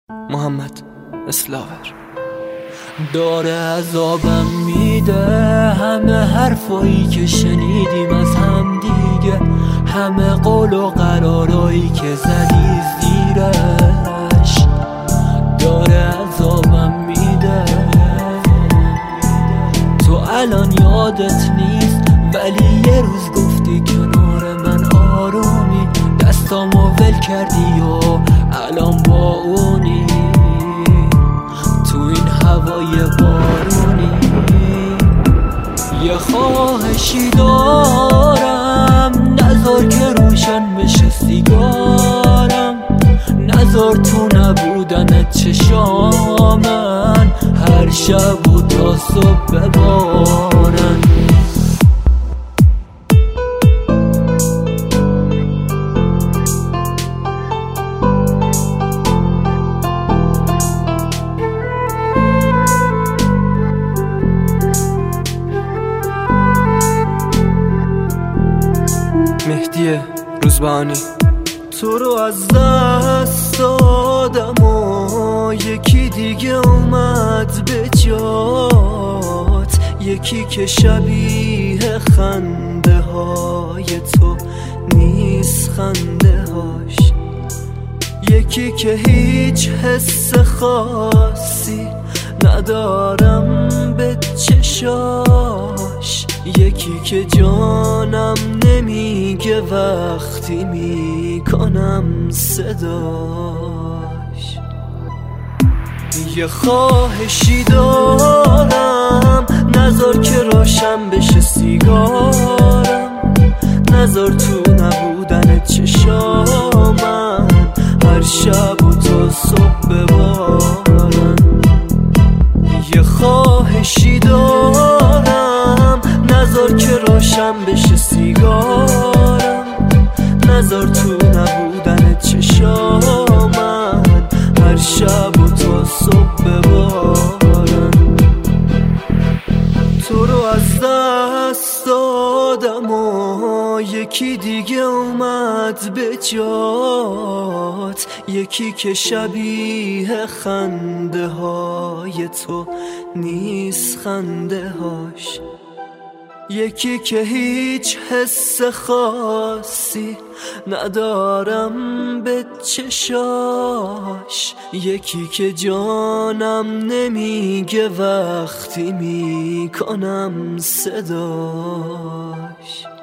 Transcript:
محمد اسلاور داره عذابم میده، همه حرفایی که شنیدیم از هم دیگه، همه قول و قرارایی که زدی زیرش، داره عذابم میده. تو الان یادت نیست ولی یه روز گفتی کنار من آرومی، دستامو ول کردی و الان با اونی تو این هوای بارونی. یه خواهشی دارم، نذار که روشن بشه سیگارم، نذار تو نبودن چشامن هر شب و تا صبح ببارن. مهدی روزبانی تو رو از دست دادم و یکی دیگه اومد به جات، یکی که شبیه خنده های تو نیست خنده هاش، یکی که هیچ حس خاصی ندارم به چشاش، یکی که جانم نمیگه وقتی میکنم صداش. یه خواهشی دارم، نذار که روشن بشه سیگارم، نذار تو نبودن چشامن هر شب و تا صبح ببارن. یه خواهشی دارم، نذار که روشن بشه سیگارم، نذار تو نبودن چشامن هر شب و تا صبح ببارن. تو رو از دست دادم و یکی دیگه اومد به جات، یکی که شبیه خنده های تو نیست خنده هاش، یکی که هیچ حس خاصی ندارم به چشاش، یکی که جانم نمیگه وقتی میکنم صداش.